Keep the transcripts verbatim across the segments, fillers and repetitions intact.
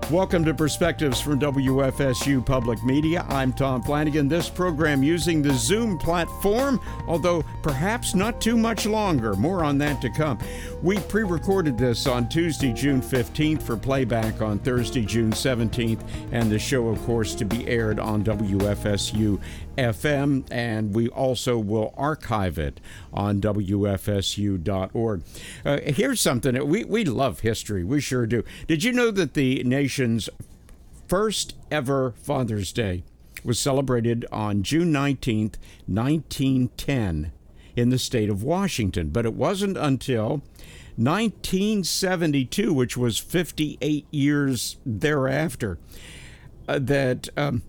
Welcome to Perspectives from W F S U Public Media. I'm Tom Flanagan. This program using the Zoom platform, although perhaps not too much longer. More on that to come. We pre-recorded this on Tuesday, June fifteenth for playback on Thursday, June seventeenth, and the show, of course, to be aired on W F S U F M, and we also will archive it on W F S U dot org. Uh, here's something. We, we love history. We sure do. Did you know that the nation's first ever Father's Day was celebrated on June nineteenth, nineteen ten in the state of Washington? But it wasn't until nineteen seventy-two, which was fifty-eight years thereafter, uh, that um,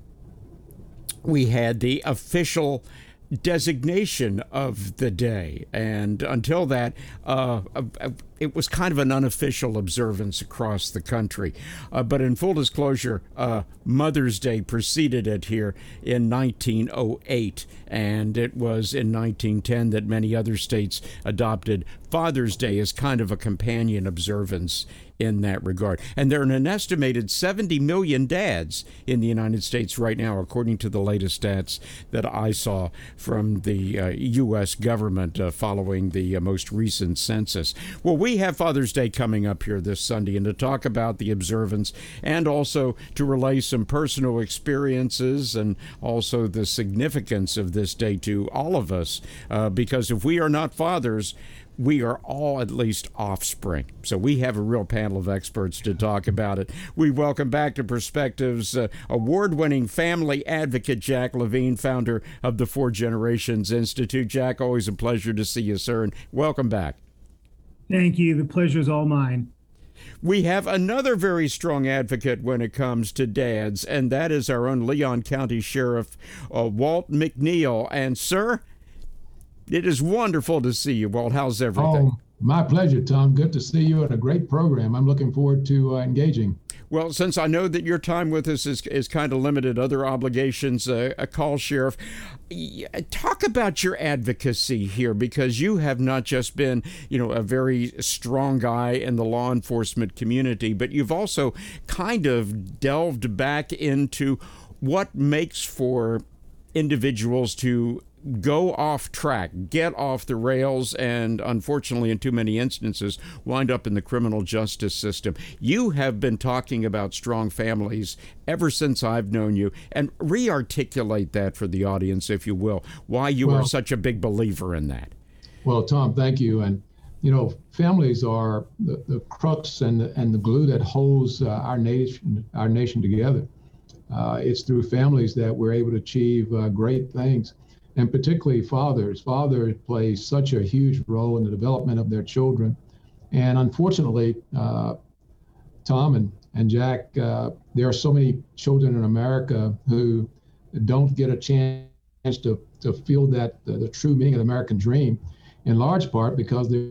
we had the official designation of the day. And until that, uh, it was kind of an unofficial observance across the country. Uh, but in full disclosure, uh, Mother's Day preceded it here in nineteen oh eight, and it was in nineteen ten that many other states adopted Father's Day as kind of a companion observance in that regard. And there are an estimated seventy million dads in the United States right now, according to the latest stats that I saw from the uh, U S government uh, following the uh, most recent census. Well, we have Father's Day coming up here this Sunday, and to talk about the observance and also to relay some personal experiences and also the significance of this day to all of us, uh, because if we are not fathers, we are all at least offspring. So we have a real panel of experts to talk about it. We welcome back to Perspectives uh, award-winning family advocate Jack Levine, founder of the Four Generations Institute. Jack, always a pleasure to see you, sir, and welcome back. Thank you. The pleasure is all mine. We have another very strong advocate when it comes to dads, and that is our own Leon County Sheriff uh, Walt McNeil. And, sir, it is wonderful to see you, Walt. How's everything? Oh, my pleasure, Tom. Good to see you and a great program. I'm looking forward to uh, engaging. Well, since I know that your time with us is, is kind of limited, other obligations, uh, a call, Sheriff, talk about your advocacy here, because you have not just been, you know, a very strong guy in the law enforcement community, but you've also kind of delved back into what makes for individuals to go off track, get off the rails, and unfortunately, in too many instances, wind up in the criminal justice system. You have been talking about strong families ever since I've known you, and re-articulate that for the audience, if you will, why you well, are such a big believer in that. Well, Tom, thank you. And, you know, families are the, the crux and the, and the glue that holds uh, our nation, our nation together. Uh, it's through families that we're able to achieve uh, great things. And particularly fathers. Fathers play such a huge role in the development of their children. And unfortunately, uh, Tom and, and Jack, uh, there are so many children in America who don't get a chance to, to feel that the, the true meaning of the American dream, in large part because they're,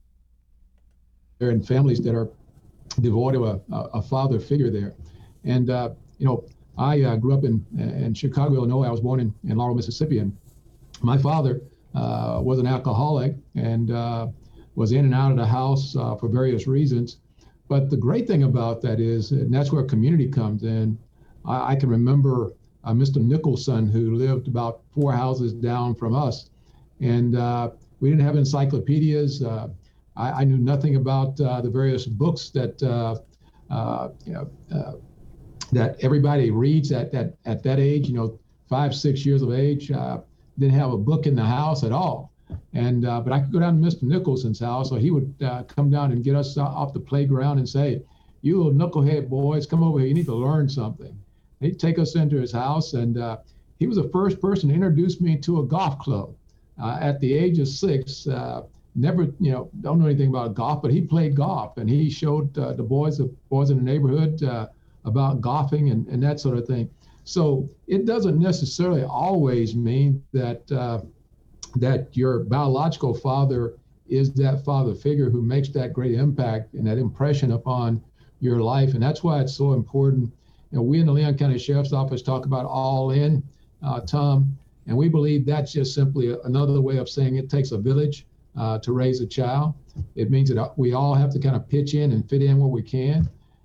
they're in families that are devoid of a, a father figure there. And, uh, you know, I uh, grew up in, in Chicago, Illinois. I was born in, in Laurel, Mississippi. And my father uh, was an alcoholic and uh, was in and out of the house uh, for various reasons. But the great thing about that is, and that's where community comes in, I, I can remember uh, Mister Nicholson, who lived about four houses down from us. And uh, we didn't have encyclopedias. Uh, I, I knew nothing about uh, the various books that uh, uh, you know, uh, that everybody reads at that, at that age, you know, five, six years of age. Uh, didn't have a book in the house at all. And uh, but I could go down to Mister Nicholson's house, or he would uh, come down and get us off the playground and say, "You little knucklehead boys, come over here. You need to learn something." And he'd take us into his house, and uh, he was the first person to introduce me to a golf club. Uh, at the age of six, uh, never, you know, don't know anything about golf, but he played golf, and he showed uh, the boys, the boys in the neighborhood uh, about golfing and, and that sort of thing. So it doesn't necessarily always mean that uh, that your biological father is that father figure who makes that great impact and that impression upon your life. And that's why it's so important. You know, we in the Leon County Sheriff's Office talk about all in, uh, Tom, and we believe that's just simply a, another way of saying it takes a village uh, to raise a child. It means that we all have to kind of pitch in and fit in where we can.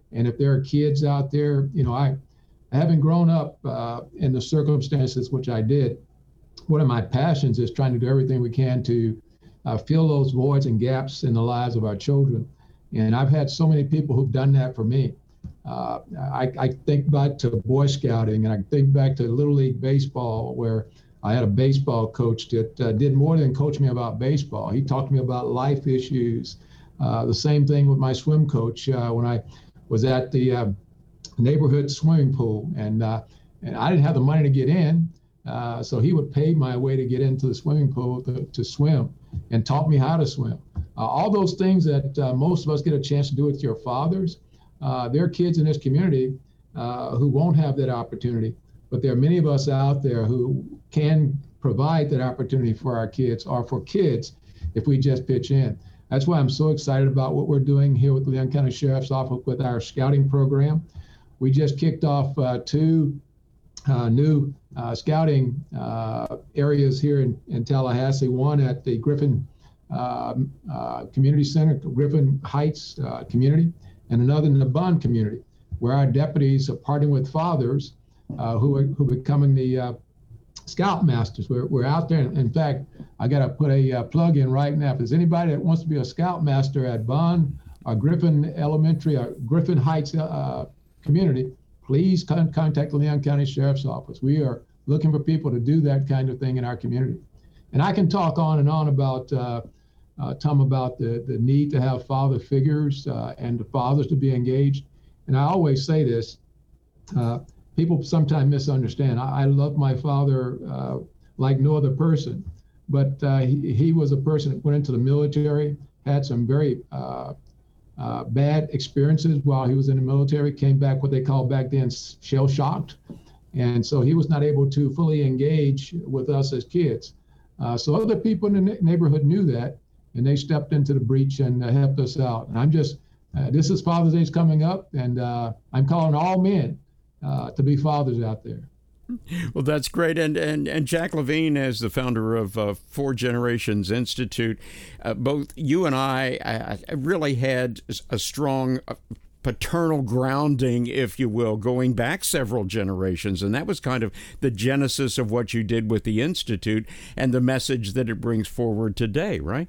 And if there are kids out there, you know, I, having grown up uh, in the circumstances which I did, one of my passions is trying to do everything we can to uh, fill those voids and gaps in the lives of our children. And I've had so many people who've done that for me. Uh, I, I think back to Boy Scouting, and I think back to Little League Baseball, where I had a baseball coach that uh, did more than coach me about baseball. He talked to me about life issues. Uh, the same thing with my swim coach uh, when I was at the uh, neighborhood swimming pool, and uh, and I didn't have the money to get in, uh, so he would pay my way to get into the swimming pool to, to swim, and taught me how to swim. Uh, all those things that uh, most of us get a chance to do with your fathers. Uh, there are kids in this community uh, who won't have that opportunity, but there are many of us out there who can provide that opportunity for our kids or for kids if we just pitch in. That's why I'm so excited about what we're doing here with the Leon County Sheriff's Office with our scouting program. We just kicked off uh, two uh, new uh, scouting uh, areas here in, in Tallahassee, one at the Griffin uh, uh, Community Center, Griffin Heights uh, community, and another in the Bond community, where our deputies are partnering with fathers uh, who are who are becoming the uh, Scout Masters. We're, we're out there. In fact, I got to put a uh, plug in right now. If there's anybody that wants to be a Scout Master at Bond or Griffin Elementary or Griffin Heights uh, community, please con- contact the Leon County Sheriff's Office. We are looking for people to do that kind of thing in our community. And I can talk on and on about uh, Uh, Tom, about the, the need to have father figures uh, and the fathers to be engaged. And I always say this, uh, people sometimes misunderstand. I, I love my father uh, like no other person, but uh, he, he was a person that went into the military, had some very uh, uh, bad experiences while he was in the military, came back what they called back then shell-shocked. And so he was not able to fully engage with us as kids. Uh, so other people in the neighborhood knew that, and they stepped into the breach and uh, helped us out. And I'm just, uh, this is Father's Day coming up, and uh, I'm calling all men uh, to be fathers out there. Well, that's great. And and, and Jack Levine, as the founder of uh, Four Generations Institute, uh, both you and I, I, I really had a strong paternal grounding, if you will, going back several generations. And that was kind of the genesis of what you did with the Institute and the message that it brings forward today, right?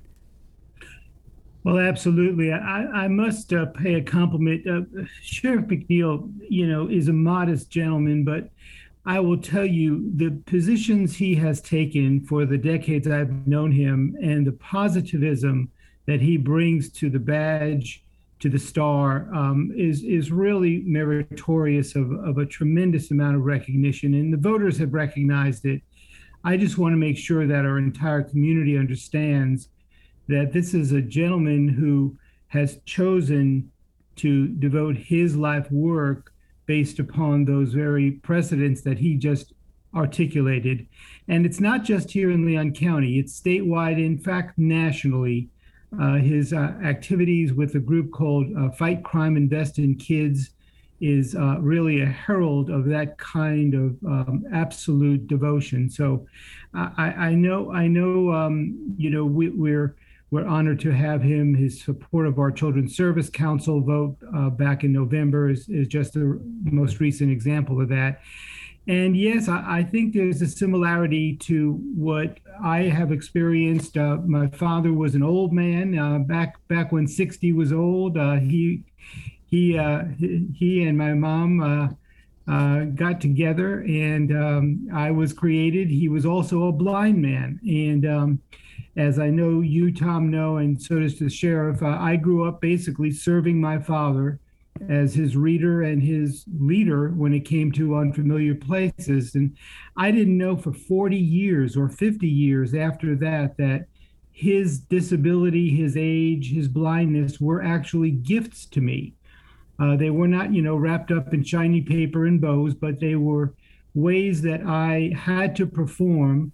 Well, absolutely. I, I must uh, pay a compliment. Uh, Sheriff McNeil, you know, is a modest gentleman, but I will tell you the positions he has taken for the decades I've known him and the positivism that he brings to the badge, to the star, um, is is really meritorious of, of a tremendous amount of recognition. And the voters have recognized it. I just want to make sure that our entire community understands that this is a gentleman who has chosen to devote his life work based upon those very precedents that he just articulated. And it's not just here in Leon County, it's statewide, in fact, nationally. Uh, his uh, activities with a group called uh, Fight Crime, Invest in Kids is uh, really a herald of that kind of um, absolute devotion. So uh, I, I know, I know, um, you know, we, we're We're honored to have him. His support of our Children's Service Council vote uh, back in November is, is just the most recent example of that. And yes, I, I think there's a similarity to what I have experienced. Uh, my father was an old man uh, back back when sixty was old. Uh, he he uh, he and my mom uh, uh, got together, and um, I was created. He was also a blind man, and um, as I know you, Tom, know, and so does the sheriff, uh, I grew up basically serving my father as his reader and his leader when it came to Unfamiliar Places. And I didn't know for forty years or fifty years after that, that his disability, his age, his blindness were actually gifts to me. Uh, they were not, you know, wrapped up in shiny paper and bows, but they were ways that I had to perform.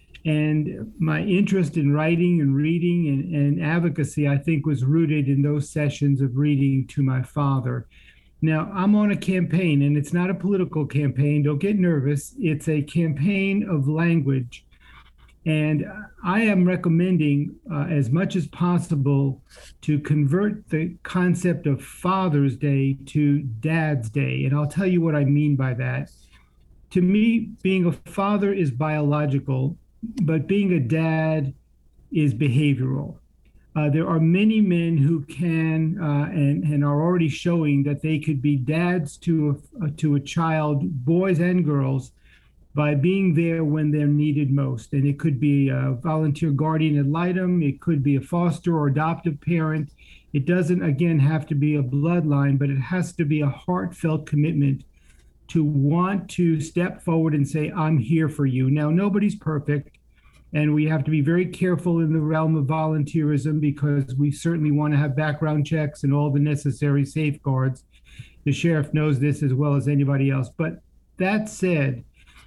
And my interest in writing and reading and, and advocacy, I think, was rooted in those sessions of reading to my father. Now, I'm on a campaign, and it's not a political campaign. Don't get nervous. It's a campaign of language. And I am recommending uh, as much as possible to convert the concept of Father's Day to Dad's Day. And I'll tell you what I mean by that. To me, being a father is biological, but being a dad is behavioral. Uh, there are many men who can uh, and, and are already showing that they could be dads to a, to a child, boys and girls, by being there when they're needed most. And it could be a volunteer guardian ad litem, it could be a foster or adoptive parent. It doesn't, again, have to be a bloodline, but it has to be a heartfelt commitment to want to step forward and say, I'm here for you. Now, nobody's perfect, and we have to be very careful in the realm of volunteerism because we certainly want to have background checks and all the necessary safeguards. The sheriff knows this as well as anybody else. But that said,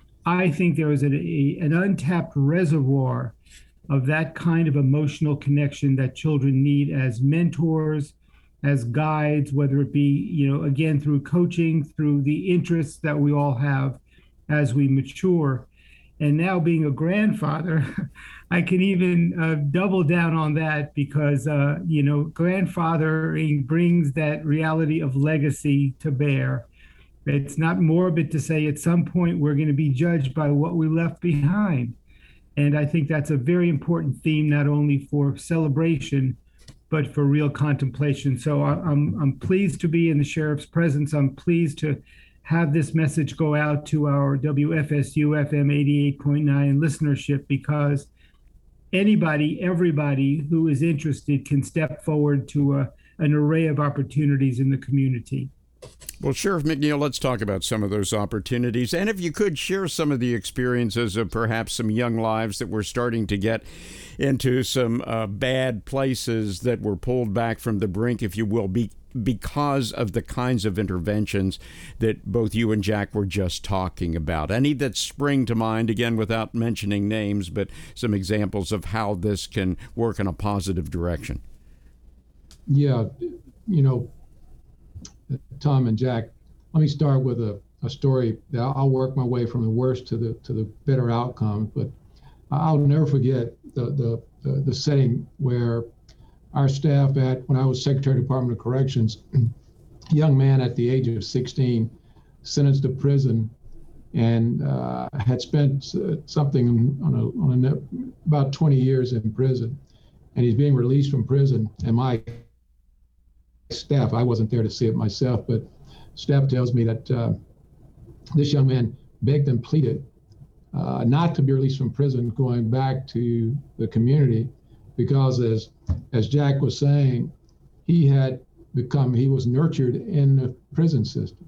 I think there is a, a, an untapped reservoir of that kind of emotional connection that children need as mentors, as guides, whether it be, you know, again, through coaching, through the interests that we all have as we mature. And now being a grandfather, I can even uh, double down on that because, uh, you know, grandfathering brings that reality of legacy to bear. It's not morbid to say at some point we're going to be judged by what we left behind. And I think that's a very important theme, not only for celebration, but for real contemplation. So I, I'm I'm pleased to be in the sheriff's presence. I'm pleased to have this message go out to our W F S U F M eighty-eight point nine listenership, because anybody, everybody who is interested can step forward to a, an array of opportunities in the community. Well, Sheriff McNeil, let's talk about some of those opportunities. And if you could share some of the experiences of perhaps some young lives that were starting to get into some uh, bad places that were pulled back from the brink, if you will, be, because of the kinds of interventions that both you and Jack were just talking about. Any that spring to mind, again, without mentioning names, but some examples of how this can work in a positive direction. Yeah, you know, Tom and Jack, let me start with a, a story that I'll work my way from the worst to the to the better outcomes. But I'll never forget the the the, the setting where our staff at, when I was Secretary of the Department of Corrections, a young man at the age of sixteen, sentenced to prison, and uh, had spent uh, something on a, on a, about twenty years in prison, and he's being released from prison. And my staff, I wasn't there to see it myself, but staff tells me that uh, this young man begged and pleaded uh, not to be released from prison, going back to the community, because as as Jack was saying, he had become, he was nurtured in the prison system,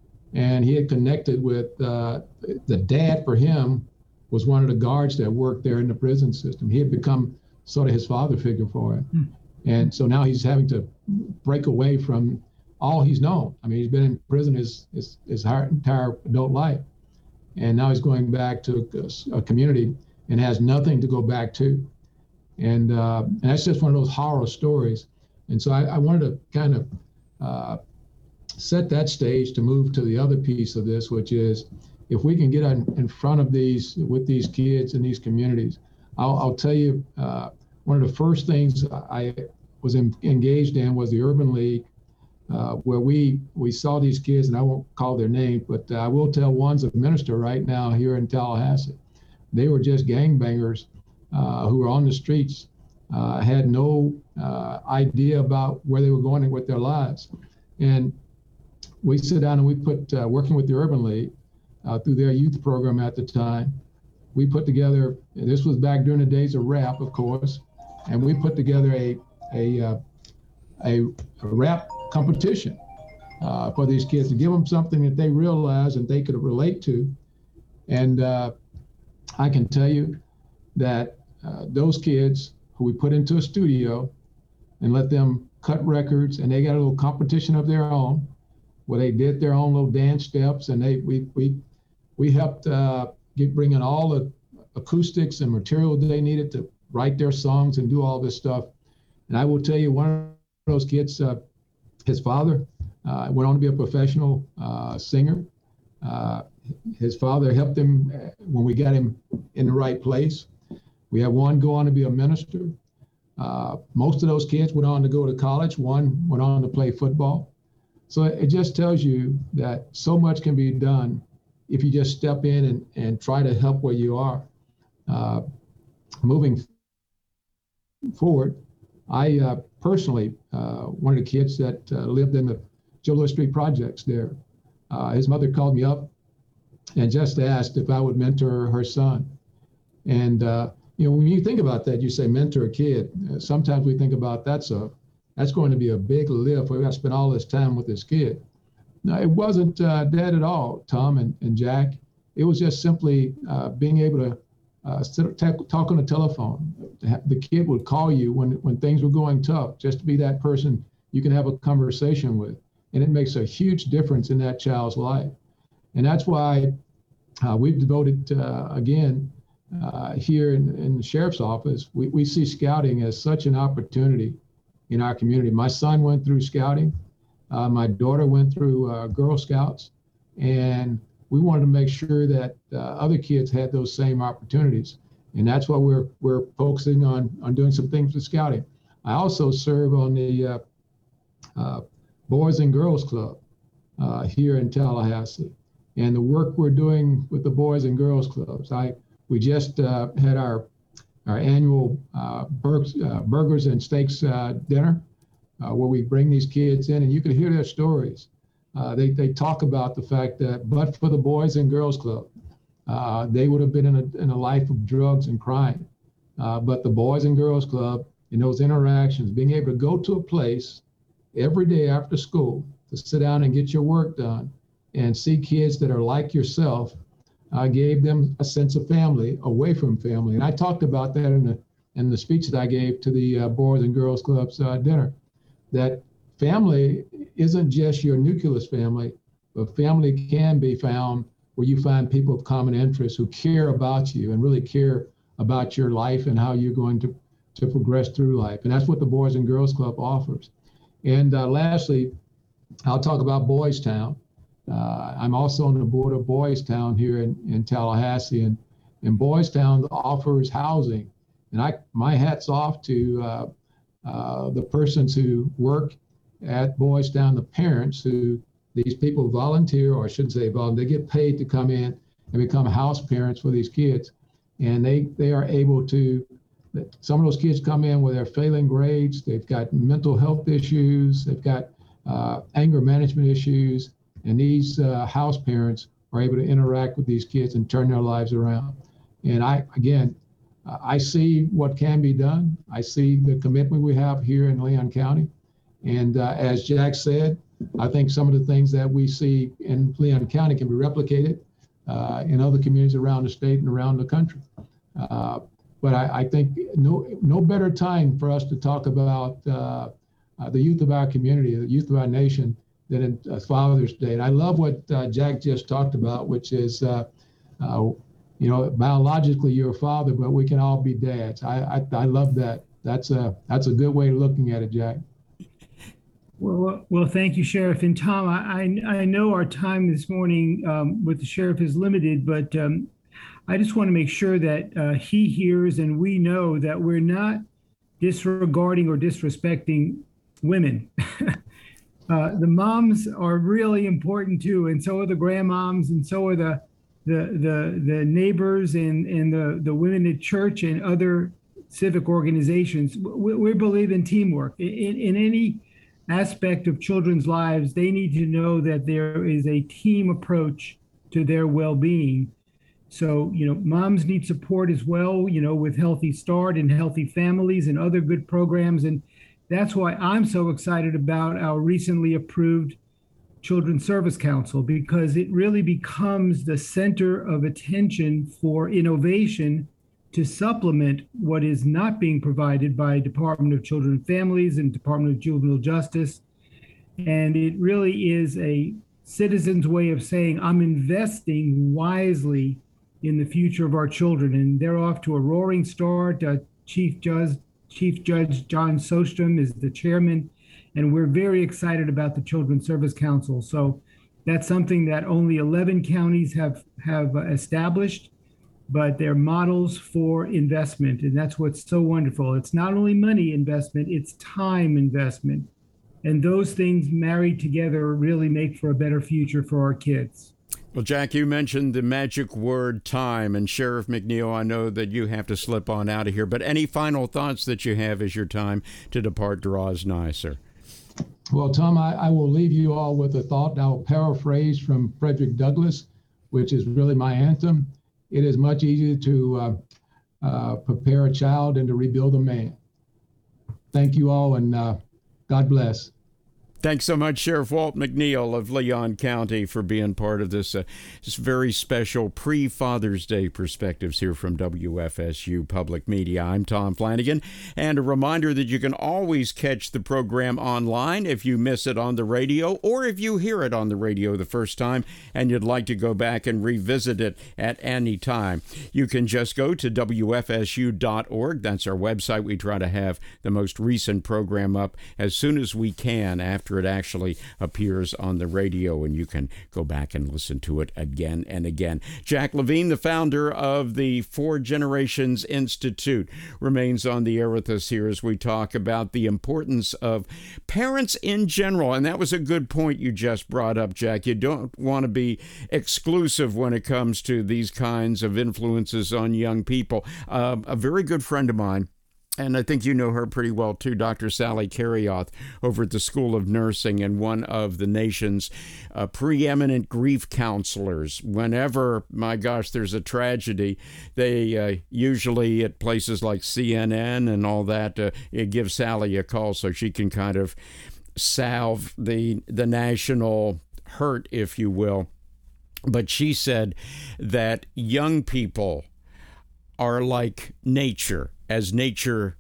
and he had connected with uh, the dad for him was one of the guards that worked there in the prison system. He had become sort of his father figure for him. Hmm. And so now he's having to break away from all he's known. I mean, he's been in prison his, his, his entire adult life. And now he's going back to a, a community and has nothing to go back to. And, uh, and that's just one of those horror stories. And so I, I wanted to kind of uh, set that stage to move to the other piece of this, which is if we can get in, in front of these, with these kids in these communities. I'll, I'll tell you, uh, one of the first things I was in, engaged in was the Urban League, uh, where we we saw these kids, and I won't call their names, but uh, I will tell one's a minister right now here in Tallahassee. They were just gangbangers uh, who were on the streets, uh, had no uh, idea about where they were going with their lives. And we sit down and we put, uh, working with the Urban League uh, through their youth program at the time, we put together, this was back during the days of rap, of course, and we put together a a uh, a, a rap competition uh, for these kids to give them something that they realized and they could relate to. And uh, I can tell you that uh, those kids who we put into a studio and let them cut records, and they got a little competition of their own where they did their own little dance steps, and they we we we helped uh, get bring in all the acoustics and material they needed to write their songs and do all this stuff. And I will tell you, one of those kids, uh, his father uh, went on to be a professional uh, singer. Uh, his father helped him when we got him in the right place. We had one go on to be a minister. Uh, most of those kids went on to go to college. One went on to play football. So it just tells you that so much can be done if you just step in and, and try to help where you are. Uh, moving forward, I uh, personally, uh, one of the kids that uh, lived in the Joe Louis Street projects there, uh, his mother called me up and just asked if I would mentor her son. And, uh, you know, when you think about that, you say mentor a kid. Uh, sometimes we think about that's a, that's going to be a big lift. We've got to spend all this time with this kid. No, it wasn't uh, that at all, Tom and, and Jack. It was just simply uh, being able to uh, sit, t- talk on the telephone. The kid would call you when, when things were going tough, just to be that person you can have a conversation with. And it makes a huge difference in that child's life. And that's why uh, we've devoted, uh, again, uh, here in, in the sheriff's office, we, we see scouting as such an opportunity in our community. My son went through scouting. Uh, my daughter went through uh, Girl Scouts. And we wanted to make sure that uh, other kids had those same opportunities. And that's why we're we're focusing on, on doing some things with scouting. I also serve on the uh, uh, Boys and Girls Club uh, here in Tallahassee. And the work we're doing with the Boys and Girls Clubs, I we just uh, had our our annual uh, burgers, uh, burgers and steaks uh, dinner, uh, where we bring these kids in, and you can hear their stories. Uh, they they talk about the fact that, but for the Boys and Girls Club, uh, they would have been in a in a life of drugs and crime. Uh, but the Boys and Girls Club, in those interactions, being able to go to a place every day after school to sit down and get your work done, and see kids that are like yourself, uh, gave them a sense of family away from family. And I talked about that in the in the speech that I gave to the uh, Boys and Girls Club's uh, dinner, that family isn't just your nucleus family, but family can be found where you find people of common interest who care about you and really care about your life and how you're going to, to progress through life. And that's what the Boys and Girls Club offers. And uh, lastly, I'll talk about Boys Town. Uh, I'm also on the board of Boys Town here in, in Tallahassee, and, and Boys Town offers housing. And I, my hat's off to uh, uh, the persons who work at Boys Town, the parents who these people volunteer, or I shouldn't say volunteer, they get paid to come in and become house parents for these kids. And they, they are able to, some of those kids come in with their failing grades, they've got mental health issues, they've got uh, anger management issues, and these uh, house parents are able to interact with these kids and turn their lives around. And I, again, I see what can be done. I see the commitment we have here in Leon County. And uh, as Jack said, I think some of the things that we see in Leon County can be replicated uh, in other communities around the state and around the country. Uh, but I, I think no no better time for us to talk about uh, uh, the youth of our community, the youth of our nation, than in uh, Father's Day. And I love what uh, Jack just talked about, which is, uh, uh, you know, biologically you're a father, but we can all be dads. I I, I love that. That's a that's a good way of looking at it, Jack. Well, well, thank you, Sheriff. And Tom, I, I know our time this morning um, with the Sheriff is limited, but um, I just want to make sure that uh, he hears and we know that we're not disregarding or disrespecting women. uh, the moms are really important too, and so are the grandmoms, and so are the the the, the neighbors and, and the, the women at church and other civic organizations. We, we believe in teamwork. In, in any aspect of children's lives, they need to know that there is a team approach to their well-being. So, you know, moms need support as well, you know, with Healthy Start and Healthy Families and other good programs. And that's why I'm so excited about our recently approved Children's Service Council, because it really becomes the center of attention for innovation to supplement what is not being provided by Department of Children and Families and Department of Juvenile Justice. And it really is a citizen's way of saying, I'm investing wisely in the future of our children. And they're off to a roaring start. Uh, Chief Judge, Chief Judge John Sostrom is the chairman, and we're very excited about the Children's Service Council. So that's something that only eleven counties have, have uh, established. but they're models for investment. And that's what's so wonderful. It's not only money investment, it's time investment. And those things married together really make for a better future for our kids. Well, Jack, you mentioned the magic word time, and Sheriff McNeil, I know that you have to slip on out of here, but any final thoughts that you have as your time to depart draws nigh, sir? Well, Tom, I, I will leave you all with a thought. I will paraphrase from Frederick Douglass, which is really my anthem. It is much easier to uh, uh, prepare a child than to rebuild a man. Thank you all, and uh, God bless. Thanks so much, Sheriff Walt McNeil of Leon County, for being part of this, uh, this very special pre-Father's Day Perspectives here from W F S U Public Media. I'm Tom Flanagan, and a reminder that you can always catch the program online if you miss it on the radio, or if you hear it on the radio the first time and you'd like to go back and revisit it at any time. You can just go to W F S U dot org. That's our website. We try to have the most recent program up as soon as we can after it actually appears on the radio, and you can go back and listen to it again and again. Jack Levine, the founder of the Four Generations Institute, remains on the air with us here as we talk about the importance of parents in general. And that was a good point you just brought up, Jack. You don't want to be exclusive when it comes to these kinds of influences on young people. Uh, a very good friend of mine, and I think you know her pretty well, too, Doctor Sally Carrioth over at the School of Nursing, and one of the nation's uh, preeminent grief counselors. Whenever, my gosh, there's a tragedy, they uh, usually at places like C N N and all that, uh, it gives Sally a call so she can kind of salve the the national hurt, if you will. But she said that young people are like nature. As nature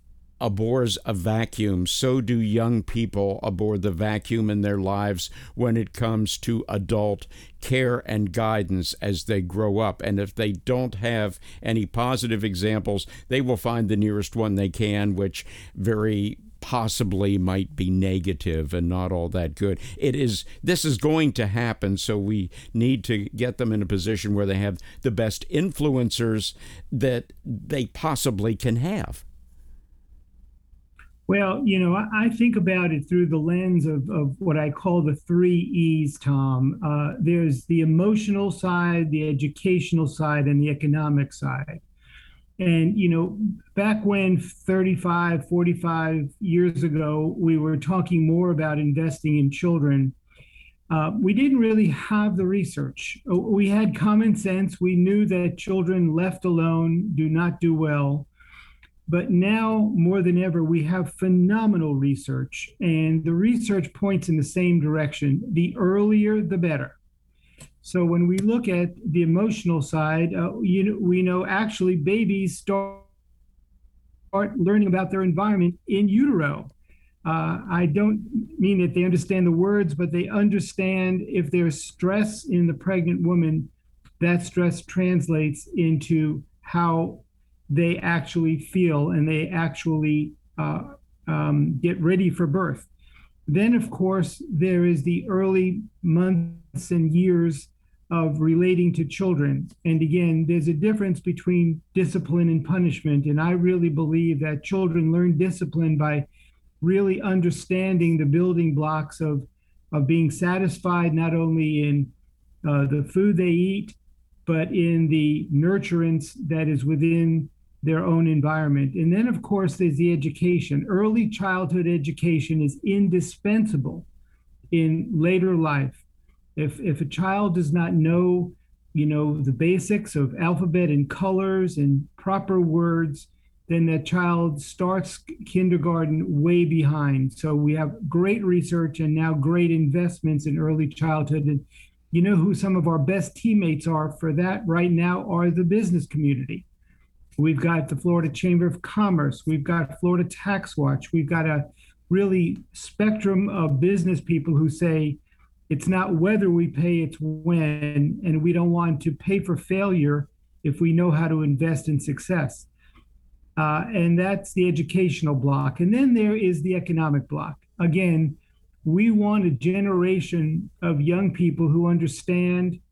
abhors a vacuum, so do young people abhor the vacuum in their lives when it comes to adult care and guidance as they grow up. And if they don't have any positive examples, they will find the nearest one they can, which very possibly might be negative and not all that good. It is, this is going to happen, so we need to get them in a position where they have the best influencers that they possibly can have. Well, you know, I, I think about it through the lens of, of what I call the three E's, Tom. Uh, there's the emotional side, the educational side, and the economic side. And, you know, back when thirty-five, forty-five years ago, we were talking more about investing in children, uh, we didn't really have the research. We had common sense. We knew that children left alone do not do well. But now, more than ever, we have phenomenal research. And the research points in the same direction. The earlier, the better. So when we look at the emotional side, uh, you know, we know actually babies start, start learning about their environment in utero. Uh, I don't mean that they understand the words, but they understand if there's stress in the pregnant woman, that stress translates into how they actually feel, and they actually uh, um, get ready for birth. Then, of course, there is the early months and years of relating to children. And again, there's a difference between discipline and punishment. And I really believe that children learn discipline by really understanding the building blocks of, of being satisfied, not only in uh, the food they eat, but in the nurturance that is within their own environment. And then, of course, there's the education. Early childhood education is indispensable in later life. If if a child does not know, you know, the basics of alphabet and colors and proper words, then that child starts kindergarten way behind. So we have great research and now great investments in early childhood. And you know who some of our best teammates are for that right now are the business community. We've got the Florida Chamber of Commerce. We've got Florida Tax Watch. We've got a really spectrum of business people who say, it's not whether we pay, it's when, and we don't want to pay for failure if we know how to invest in success. Uh, and that's the educational block. And then there is the economic block. Again, we want a generation of young people who understand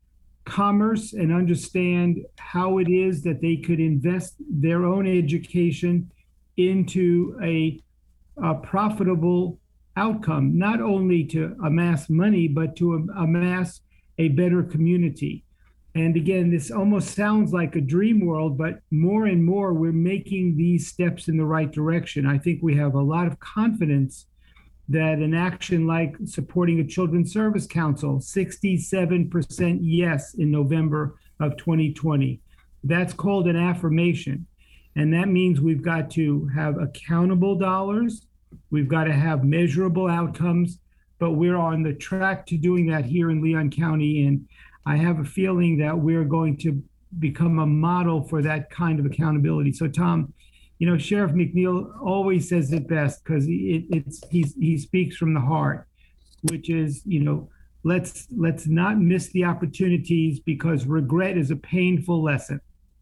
commerce and understand how it is that they could invest their own education into a, a profitable outcome, not only to amass money, but to amass a better community. And again, this almost sounds like a dream world, but more and more we're making these steps in the right direction. I think we have a lot of confidence that an action like supporting a Children's Service Council, sixty-seven percent yes in November of twenty twenty. That's called an affirmation. And that means we've got to have accountable dollars. We've got to have measurable outcomes, but we're on the track to doing that here in Leon County. And I have a feeling that we're going to become a model for that kind of accountability. So, Tom, you know, Sheriff McNeil always says it best because it, it's he's, he speaks from the heart, which is, you know, let's let's not miss the opportunities because regret is a painful lesson.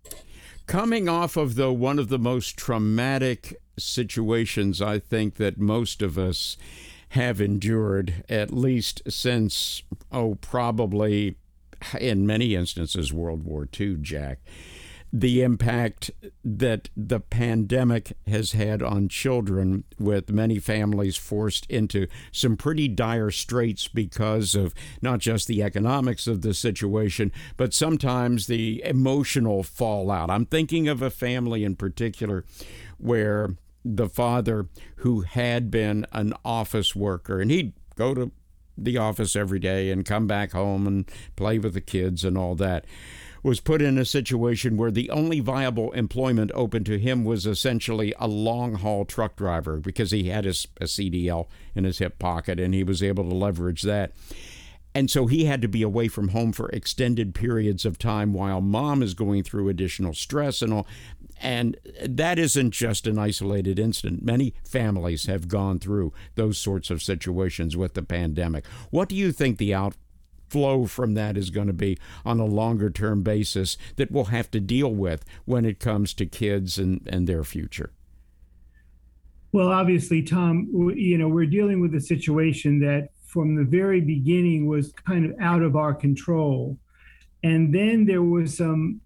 Coming off of the one of the most traumatic situations I think that most of us have endured, at least since, oh, probably in many instances, World War Two, Jack. The impact that the pandemic has had on children, with many families forced into some pretty dire straits because of not just the economics of the situation, but sometimes the emotional fallout. I'm thinking of a family in particular where the father, who had been an office worker, and he'd go to the office every day and come back home and play with the kids and all that, was put in a situation where the only viable employment open to him was essentially a long-haul truck driver because he had his a C D L in his hip pocket and he was able to leverage that. And so he had to be away from home for extended periods of time while mom is going through additional stress and all. And that isn't just an isolated incident. Many families have gone through those sorts of situations with the pandemic. What do you think the out flow from that is going to be on a longer term basis that we'll have to deal with when it comes to kids and, and their future? Well, obviously, Tom, you know, we're dealing with a situation that from the very beginning was kind of out of our control. And then there was some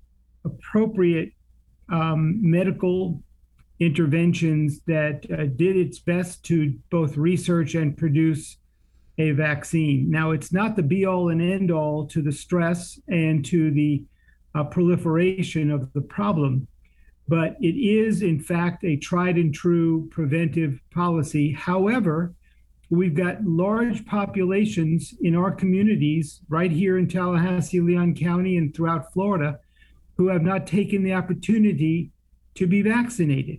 appropriate um, medical interventions that uh, did its best to both research and produce a vaccine. Now, it's not the be all and end all to the stress and to the uh, proliferation of the problem, but it is, in fact, a tried and true preventive policy. However, we've got large populations in our communities right here in Tallahassee, Leon County, and throughout Florida who have not taken the opportunity to be vaccinated.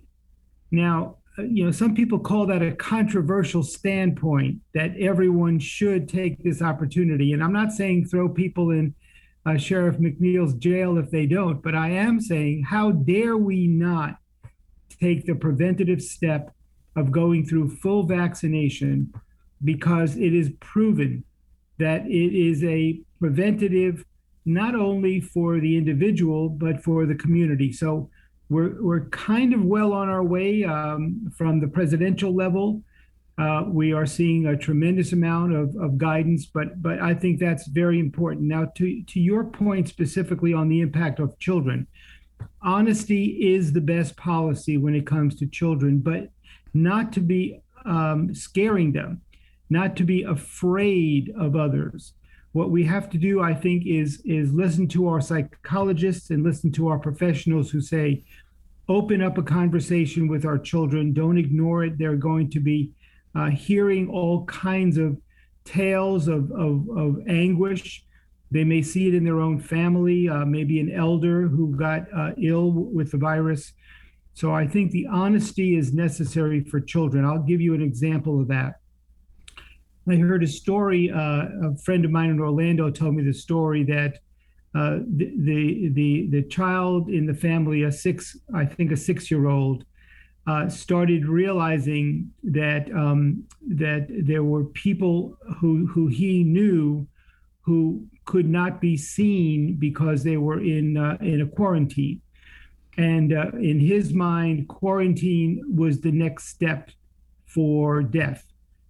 Now, you know, some people call that a controversial standpoint, that everyone should take this opportunity. And I'm not saying throw people in uh, Sheriff McNeil's jail if they don't, but I am saying, how dare we not take the preventative step of going through full vaccination, because it is proven that it is a preventative not only for the individual, but for the community. So We're we're kind of well on our way um, from the presidential level. Uh, we are seeing a tremendous amount of, of guidance, but but I think that's very important. Now, to, to your point specifically on the impact of children, honesty is the best policy when it comes to children, but not to be um, scaring them, not to be afraid of others. What we have to do, I think, is is listen to our psychologists and listen to our professionals who say, open up a conversation with our children. Don't ignore it. They're going to be uh, hearing all kinds of tales of, of, of anguish. They may see it in their own family, uh, maybe an elder who got uh, ill with the virus. So I think the honesty is necessary for children. I'll give you an example of that. I heard a story, uh, a friend of mine in Orlando told me the story that uh, the, the the the child in the family, a six, I think a six-year-old, uh, started realizing that um, that there were people who who he knew who could not be seen because they were in uh, in a quarantine, and uh, in his mind, quarantine was the next step for death.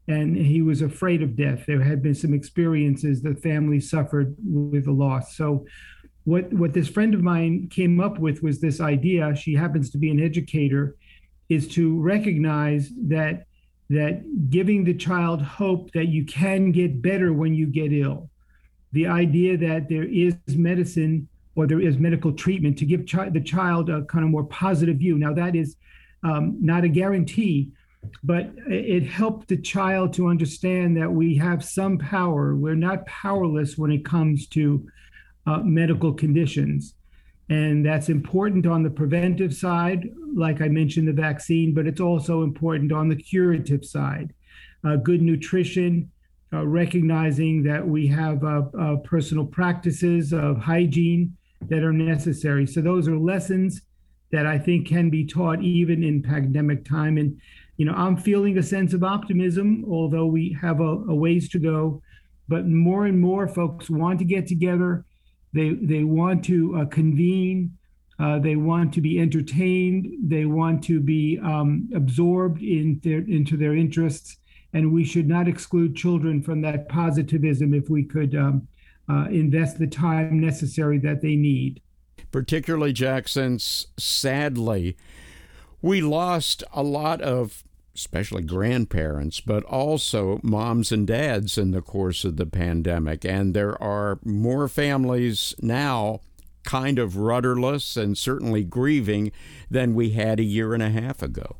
and he was afraid of death. There had been some experiences the family suffered with the loss. So what what this friend of mine came up with was this idea. She happens to be an educator, is to recognize that that giving the child hope that you can get better when you get ill. The idea that there is medicine or there is medical treatment to give chi- the child a kind of more positive view. Now, that is um, not a guarantee, but it helped the child to understand that we have some power. We're not powerless when it comes to uh, medical conditions. And that's important on the preventive side, like I mentioned, the vaccine, but it's also important on the curative side. Uh, good nutrition, uh, recognizing that we have uh, uh, personal practices of hygiene that are necessary. So those are lessons that I think can be taught even in pandemic time. And, you know, I'm feeling a sense of optimism, although we have a, a ways to go, but more and more folks want to get together. They they want to uh, convene. Uh, they want to be entertained. They want to be um, absorbed in their, into their interests. And we should not exclude children from that positivism if we could um, uh, invest the time necessary that they need. Particularly, Jack, since sadly, we lost a lot of, especially grandparents, but also moms and dads in the course of the pandemic. And there are more families now kind of rudderless and certainly grieving than we had a year and a half ago.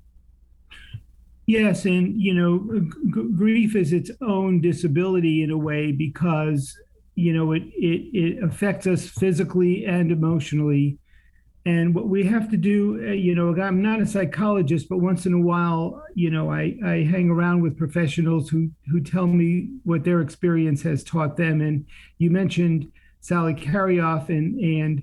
Yes, and, you know, g- grief is its own disability in a way because, you know, it, it, it affects us physically and emotionally. And what we have to do, you know, I'm not a psychologist, but once in a while, you know, I, I hang around with professionals who, who tell me what their experience has taught them. And you mentioned Sally Karioff, and, and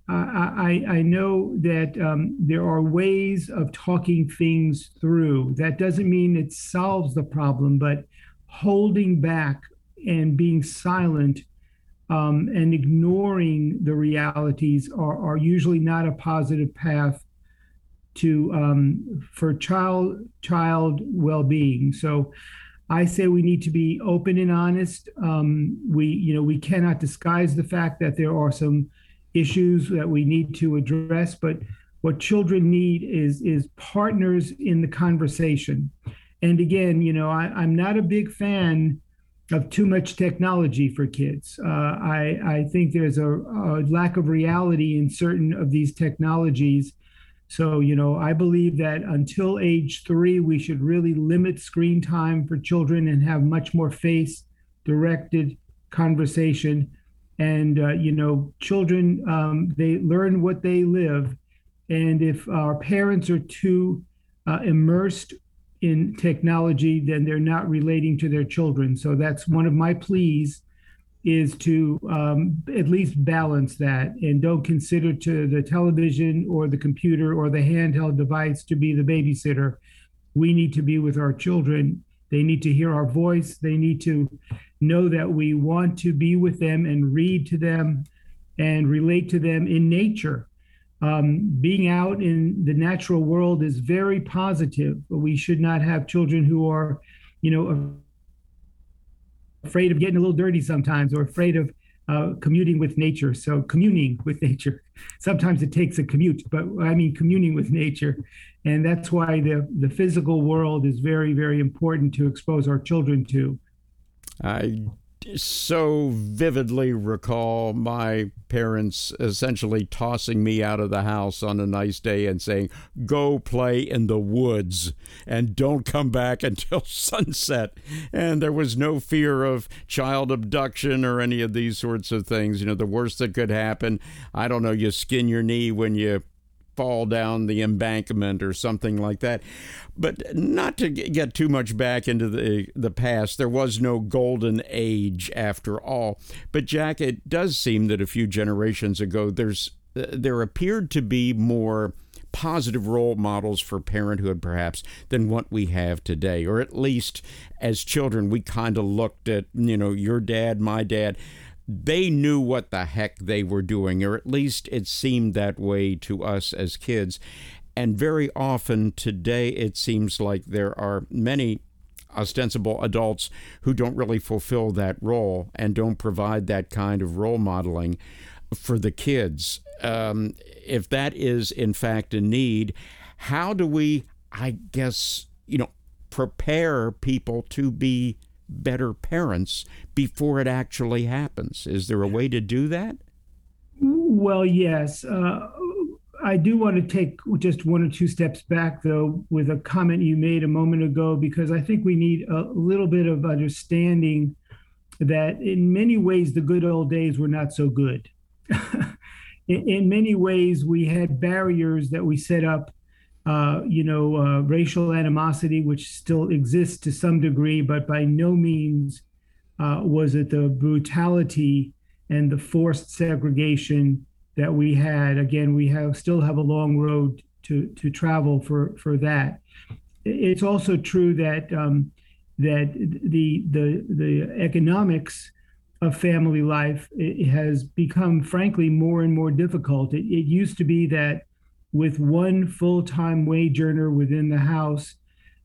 I, I, I know that um, there are ways of talking things through. That doesn't mean it solves the problem, but holding back and being silent Um, and ignoring the realities are, are usually not a positive path to um, for child child well-being. So I say we need to be open and honest. Um, we you know we cannot disguise the fact that there are some issues that we need to address, but what children need is is partners in the conversation. And again, you know, I, I'm not a big fan of too much technology for kids. Uh, I, I think there's a, a lack of reality in certain of these technologies. So, you know, I believe that until age three, we should really limit screen time for children and have much more face-directed conversation. And, uh, you know, children, um, they learn what they live. And if our parents are too uh, immersed in technology, then they're not relating to their children. So that's one of my pleas, is to um, at least balance that and don't consider to the television or the computer or the handheld device to be the babysitter. We need to be with our children. They need to hear our voice. They need to know that we want to be with them and read to them and relate to them in nature. Um, being out in the natural world is very positive, but we should not have children who are, you know, afraid of getting a little dirty sometimes, or afraid of uh, commuting with nature. So communing with nature. Sometimes it takes a commute, but I mean communing with nature. And that's why the, the physical world is very, very important to expose our children to. I so vividly recall my parents essentially tossing me out of the house on a nice day and saying, go play in the woods and don't come back until sunset. And there was no fear of child abduction or any of these sorts of things. You know, the worst that could happen, I don't know, you skin your knee when you fall down the embankment or something like that. But not to get too much back into the the past, there was no golden age after all. But Jack, it does seem that a few generations ago, there's there appeared to be more positive role models for parenthood, perhaps, than what we have today. Or at least as children, we kind of looked at, you know, your dad, my dad. They knew what the heck they were doing, or at least it seemed that way to us as kids. And very often today, it seems like there are many ostensible adults who don't really fulfill that role and don't provide that kind of role modeling for the kids. Um, if that is, in fact, a need, how do we, I guess, you know, prepare people to be better parents before it actually happens? Is there a way to do that? Well, yes. Uh, I do want to take just one or two steps back, though, with a comment you made a moment ago, because I think we need a little bit of understanding that in many ways, the good old days were not so good. in, in many ways, we had barriers that we set up, uh, you know, uh, racial animosity, which still exists to some degree, but by no means uh, was it the brutality and the forced segregation that we had. Again, we have still have a long road to to travel for for that. It's also true that um, that the the the economics of family life it has become, frankly, more and more difficult. It, it used to be that with one full-time wage earner within the house,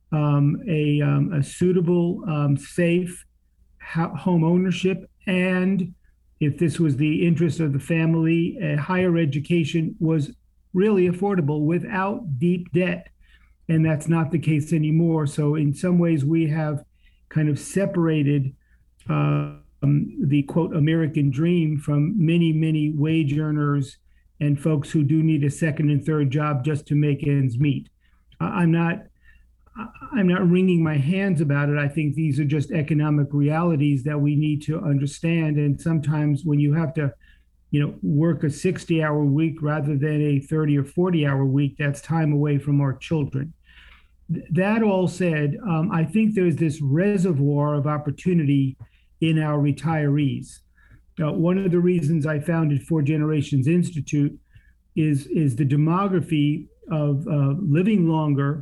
um, a um, a suitable, um, safe ha- home ownership, and if this was the interest of the family, a higher education was really affordable without deep debt. And that's not the case anymore. So in some ways, we have kind of separated uh, um, the, quote, American dream from many, many wage earners and folks who do need a second and third job just to make ends meet. I'm not I'm not wringing my hands about it. I think these are just economic realities that we need to understand. And sometimes when you have to, you know, work a sixty hour week rather than a thirty or forty hour week, that's time away from our children. That all said, um, I think there's this reservoir of opportunity in our retirees. Uh, one of the reasons I founded Four Generations Institute is, is the demography of uh, living longer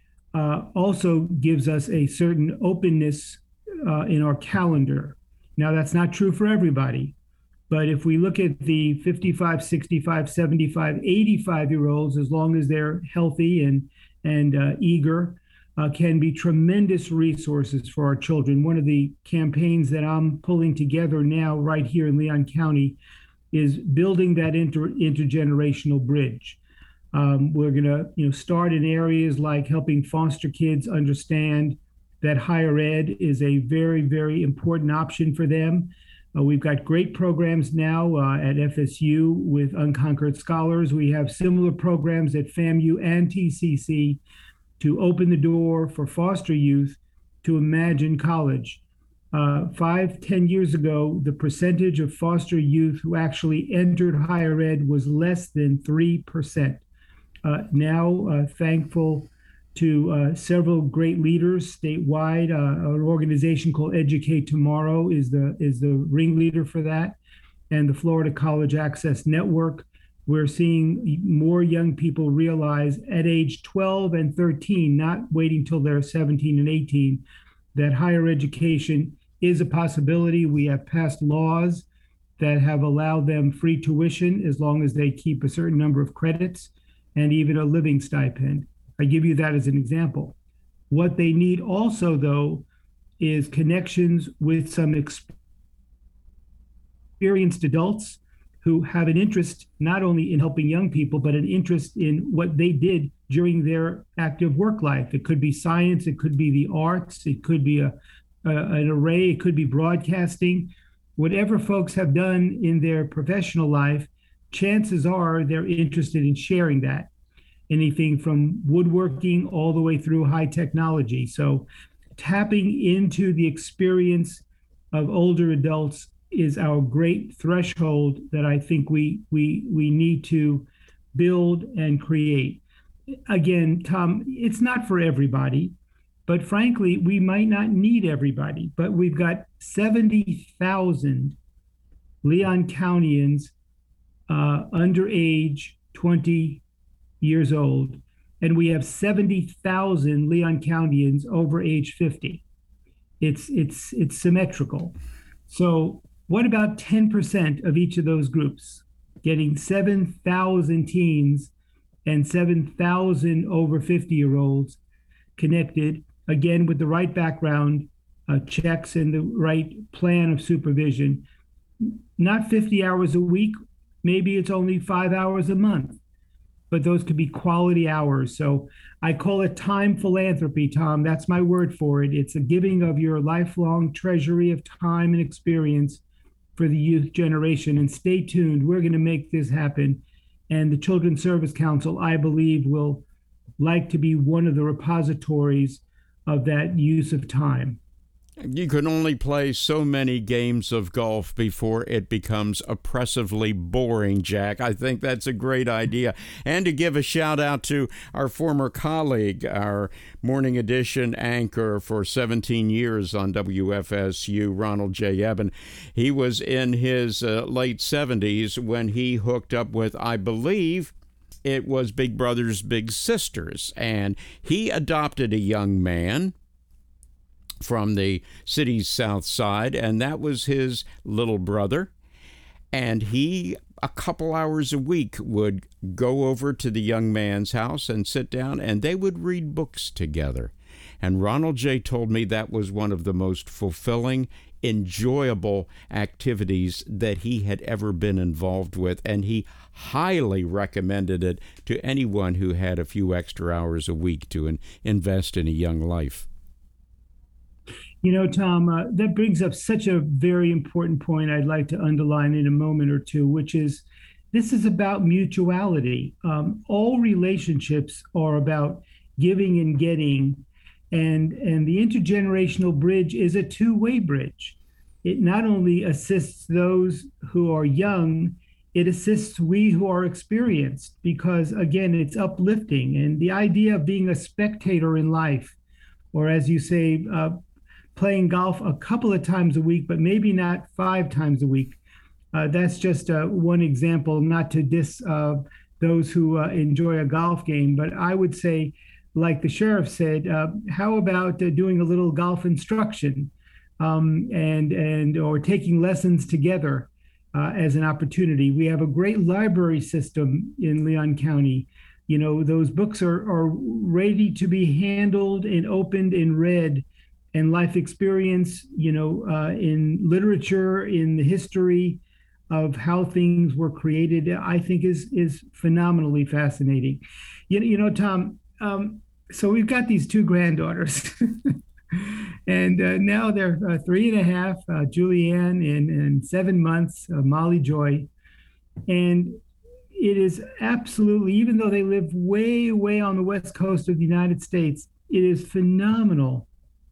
Uh, also gives us a certain openness uh, in our calendar. Now, that's not true for everybody, but if we look at the fifty-five, sixty-five, seventy-five, eighty-five year olds, as long as they're healthy and, and uh, eager, uh, can be tremendous resources for our children. One of the campaigns that I'm pulling together now right here in Leon County is building that inter- intergenerational bridge. Um, we're going to, you know, start in areas like helping foster kids understand that higher ed is a very, very important option for them. Uh, we've got great programs now uh, at F S U with Unconquered Scholars. We have similar programs at FAMU and T C C to open the door for foster youth to imagine college. Uh, five, ten years ago, the percentage of foster youth who actually entered higher ed was less than three percent. Uh, now, uh, thankful to uh, several great leaders statewide, uh, an organization called Educate Tomorrow is the is the ringleader for that, and the Florida College Access Network. We're seeing more young people realize at age twelve and thirteen, not waiting till they're seventeen and eighteen, that higher education is a possibility. We have passed laws that have allowed them free tuition as long as they keep a certain number of credits, and even a living stipend. I give you that as an example. What they need also, though, is connections with some experienced adults who have an interest not only in helping young people, but an interest in what they did during their active work life. It could be science, it could be the arts, it could be a, a an array, it could be broadcasting. Whatever folks have done in their professional life, chances are they're interested in sharing that. Anything from woodworking all the way through high technology. So tapping into the experience of older adults is our great threshold that I think we we we need to build and create. Again, Tom, it's not for everybody, but frankly, we might not need everybody. But we've got seventy thousand Leon Countyans uh, under age twenty years old, and we have seventy thousand Leon Countyans over age fifty. It's it's it's symmetrical. So what about ten percent of each of those groups, getting seven thousand teens and seven thousand over fifty year olds connected again, with the right background uh, checks and the right plan of supervision. Not fifty hours a week, maybe it's only five hours a month, but those could be quality hours. So I call it time philanthropy, Tom. That's my word for it. It's a giving of your lifelong treasury of time and experience for the youth generation. And stay tuned. We're going to make this happen. And the Children's Service Council, I believe, will like to be one of the repositories of that use of time. You can only play so many games of golf before it becomes oppressively boring, Jack. I think that's a great idea. And to give a shout out to our former colleague, our morning edition anchor for seventeen years on W F S U, Ronald J. Eben. He was in his uh, late seventies when he hooked up with, I believe, it was Big Brothers Big Sisters, and he adopted a young man from the city's south side, and that was his little brother. And he, a couple hours a week, would go over to the young man's house and sit down, and they would read books together. And Ronald J. told me that was one of the most fulfilling, enjoyable activities that he had ever been involved with, and he highly recommended it to anyone who had a few extra hours a week to in, invest in a young life. You know, Tom, uh, that brings up such a very important point I'd like to underline in a moment or two, which is this is about mutuality. Um, all relationships are about giving and getting, and, and the intergenerational bridge is a two-way bridge. It not only assists those who are young, it assists we who are experienced, because, again, it's uplifting. And the idea of being a spectator in life, or as you say, uh, playing golf a couple of times a week, but maybe not five times a week. Uh, that's just uh, one example, not to diss uh, those who uh, enjoy a golf game. But I would say, like the sheriff said, uh, how about uh, doing a little golf instruction um, and, and or taking lessons together uh, as an opportunity? We have a great library system in Leon County. You know, those books are, are ready to be handled and opened and read. And life experience, you know, uh, in literature, in the history of how things were created, I think is is phenomenally fascinating. You, you know, Tom, um, so we've got these two granddaughters, and uh, now they're uh, three and a half, uh, Julianne, and, and seven months, uh, Molly Joy. And it is absolutely, even though they live way, way on the west coast of the United States, it is phenomenal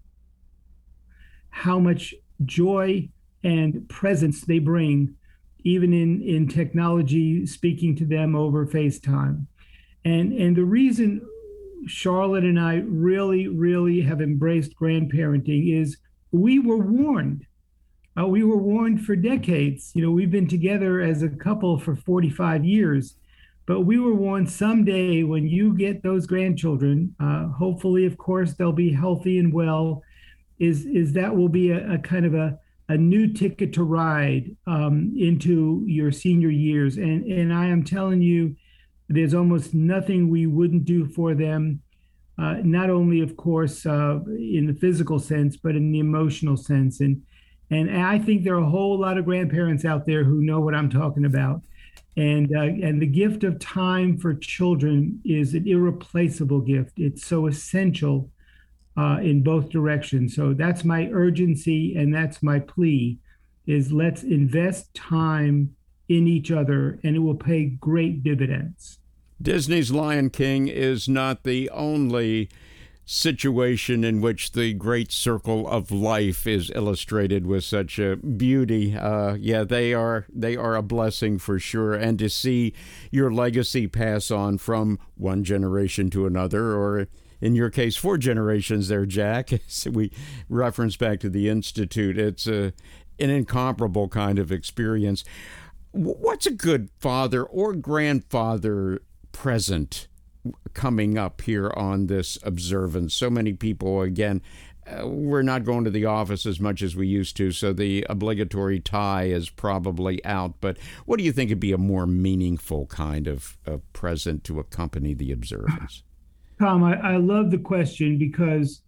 how much joy and presence they bring, even in, in technology, speaking to them over FaceTime. And, and the reason Charlotte and I really, really have embraced grandparenting is we were warned. Uh, we were warned for decades. You know, we've been together as a couple for forty-five years, but we were warned someday when you get those grandchildren, uh, hopefully, of course, they'll be healthy and well, is is that will be a, a kind of a, a new ticket to ride um, into your senior years. And, and I am telling you, there's almost nothing we wouldn't do for them, uh, not only, of course, uh, in the physical sense, but in the emotional sense. And, and I think there are a whole lot of grandparents out there who know what I'm talking about. And, uh, and the gift of time for children is an irreplaceable gift. It's so essential Uh, in both directions. So that's my urgency, and that's my plea, is let's invest time in each other, and it will pay great dividends. Disney's Lion King is not the only situation in which the great circle of life is illustrated with such a beauty. Uh, yeah, they are they are a blessing for sure. And to see your legacy pass on from one generation to another, or in your case, four generations there, Jack. So we reference back to the Institute. It's a, an incomparable kind of experience. What's a good father or grandfather present coming up here on this observance? So many people, again, uh, we're not going to the office as much as we used to, so the obligatory tie is probably out. But what do you think would be a more meaningful kind of, of present to accompany the observance? Tom, I, I love the question because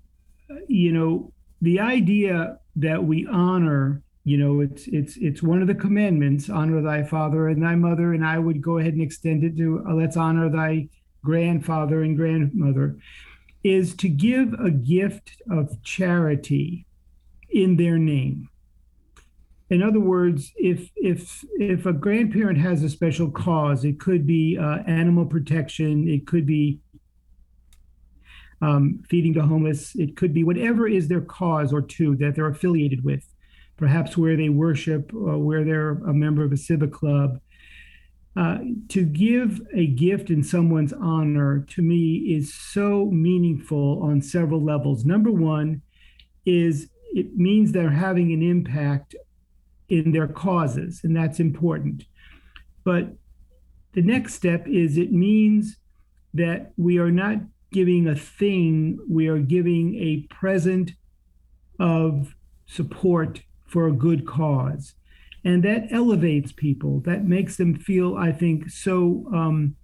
you know, the idea that we honor, you know, it's it's it's one of the commandments: honor thy father and thy mother. And I would go ahead and extend it to uh, let's honor thy grandfather and grandmother, is to give a gift of charity in their name. In other words, if if if a grandparent has a special cause, it could be uh, animal protection, it could be um, feeding the homeless, it could be whatever is their cause or two that they're affiliated with, perhaps where they worship or where they're a member of a civic club. Uh, to give a gift in someone's honor, to me, is so meaningful on several levels. Number one is it means they're having an impact in their causes, and that's important. But the next step is it means that we are not giving a thing, we are giving a present of support for a good cause. And that elevates people. That makes them feel, I think, so um,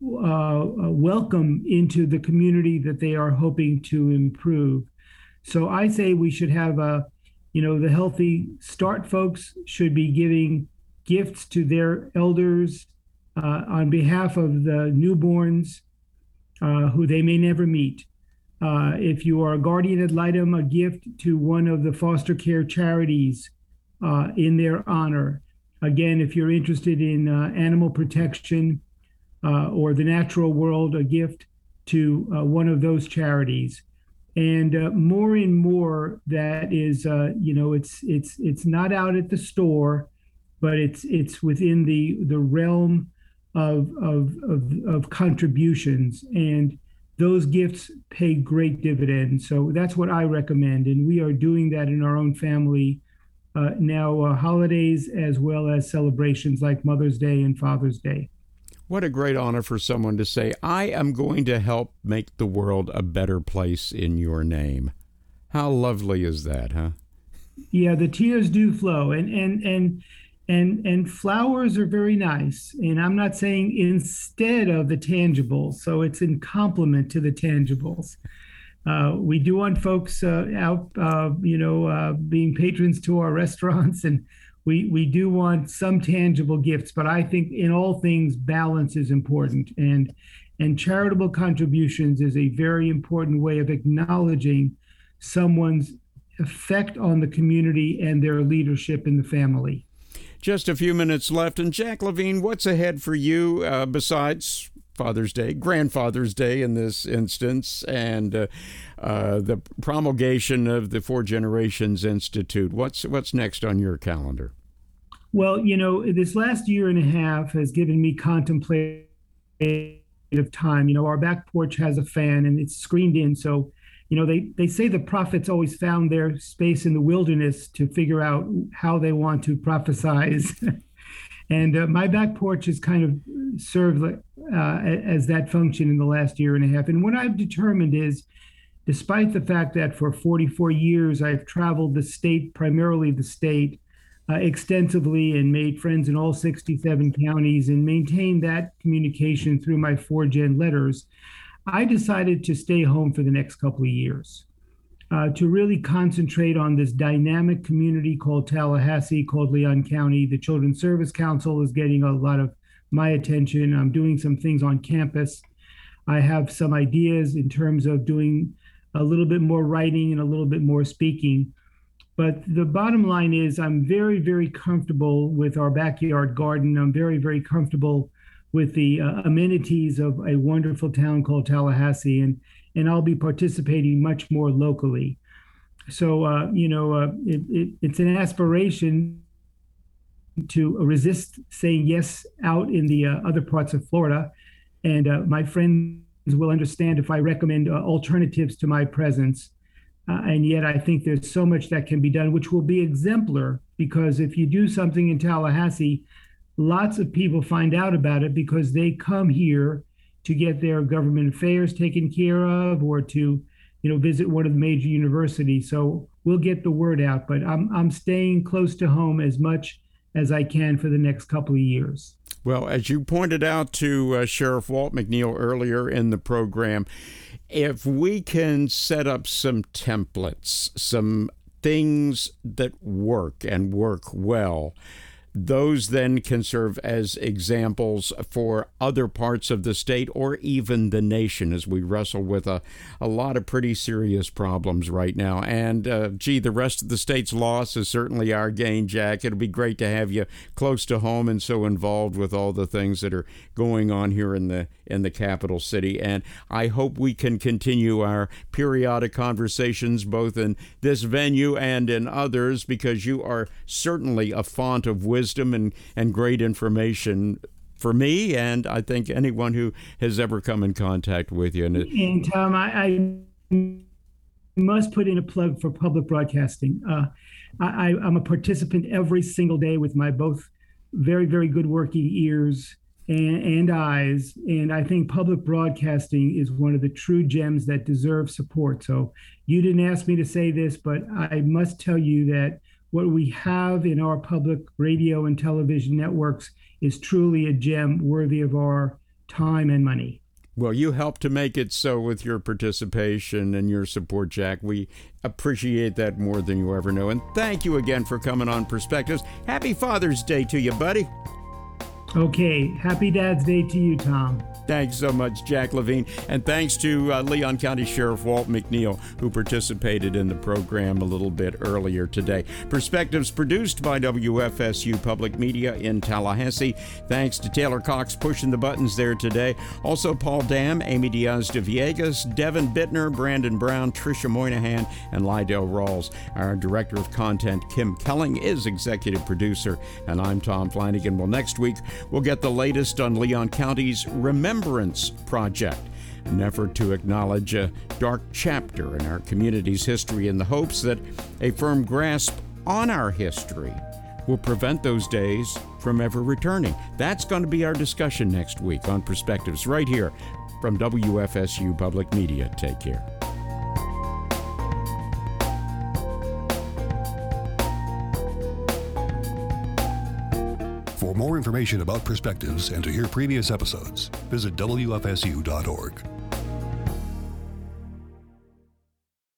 uh, welcome into the community that they are hoping to improve. So I say we should have a, you know, the Healthy Start folks should be giving gifts to their elders uh, on behalf of the newborns uh, who they may never meet. Uh, if you are a guardian ad litem, a gift to one of the foster care charities uh, in their honor. Again, if you're interested in uh, animal protection uh, or the natural world, a gift to uh, one of those charities. And uh, more and more, that is, uh, you know, it's it's it's not out at the store, but it's it's within the the realm of of of, of contributions, and those gifts pay great dividends. So that's what I recommend, and we are doing that in our own family uh, now. Uh, holidays as well as celebrations like Mother's Day and Father's Day. What a great honor for someone to say, I am going to help make the world a better place in your name. How lovely is that, huh? Yeah, the tears do flow. And and and and and flowers are very nice. And I'm not saying instead of the tangibles, so it's in complement to the tangibles. Uh, we do want folks uh, out, uh, you know, uh, being patrons to our restaurants, and We we do want some tangible gifts, but I think in all things, balance is important. And and charitable contributions is a very important way of acknowledging someone's effect on the community and their leadership in the family. Just a few minutes left. And Jack Levine, what's ahead for you uh, besides Father's Day, Grandfather's Day in this instance, and uh, uh, the promulgation of the Four Generations Institute? What's what's next on your calendar? Well, you know, this last year and a half has given me contemplative time. You know, our back porch has a fan and it's screened in. So, you know, they, they say the prophets always found their space in the wilderness to figure out how they want to prophesize. And uh, my back porch has kind of served uh, as that function in the last year and a half. And what I've determined is, despite the fact that for forty-four years I've traveled the state, primarily the state, uh, extensively, and made friends in all sixty-seven counties and maintained that communication through my four gen letters, I decided to stay home for the next couple of years. Uh, to really concentrate on this dynamic community called Tallahassee, called Leon County. The Children's Service Council is getting a lot of my attention. I'm doing some things on campus. I have some ideas in terms of doing a little bit more writing and a little bit more speaking. But the bottom line is I'm very, very comfortable with our backyard garden. I'm very, very comfortable with the uh, amenities of a wonderful town called Tallahassee. And and I'll be participating much more locally. So, uh, you know, uh, it, it, it's an aspiration to resist saying yes out in the uh, other parts of Florida. And uh, my friends will understand if I recommend uh, alternatives to my presence. Uh, and yet I think there's so much that can be done, which will be exemplar, because if you do something in Tallahassee, lots of people find out about it because they come here to get their government affairs taken care of, or to, you know, visit one of the major universities. So we'll get the word out, but I'm I'm staying close to home as much as I can for the next couple of years. Well, as you pointed out to uh, Sheriff Walt McNeil earlier in the program, if we can set up some templates, some things that work and work well, those then can serve as examples for other parts of the state or even the nation as we wrestle with a, a lot of pretty serious problems right now. And, uh, gee, the rest of the state's loss is certainly our gain, Jack. It'll be great to have you close to home and so involved with all the things that are going on here in the in the capital city. And I hope we can continue our periodic conversations both in this venue and in others, because you are certainly a font of wisdom and, and great information for me, and I think anyone who has ever come in contact with you. And, it, and Tom, I, I must put in a plug for public broadcasting. Uh, I, I'm a participant every single day with my both very, very good working ears and, and eyes. And I think public broadcasting is one of the true gems that deserve support. So you didn't ask me to say this, but I must tell you that what we have in our public radio and television networks is truly a gem worthy of our time and money. Well, you helped to make it so with your participation and your support, Jack. We appreciate that more than you ever know. And thank you again for coming on Perspectives. Happy Father's Day to you, buddy. Okay. Happy Dad's Day to you, Tom. Thanks so much, Jack Levine. And thanks to uh, Leon County Sheriff Walt McNeil, who participated in the program a little bit earlier today. Perspectives produced by W F S U Public Media in Tallahassee. Thanks to Taylor Cox pushing the buttons there today. Also, Paul Dam, Amy Diaz de Villegas, Devin Bittner, Brandon Brown, Tricia Moynihan, and Lydell Rawls. Our Director of Content, Kim Kelling, is Executive Producer, and I'm Tom Flanagan. Well, next week, we'll get the latest on Leon County's Remembrance Project, an effort to acknowledge a dark chapter in our community's history in the hopes that a firm grasp on our history will prevent those days from ever returning. That's going to be our discussion next week on Perspectives right here from W F S U Public Media. Take care. For more information about Perspectives and to hear previous episodes, visit W F S U dot org.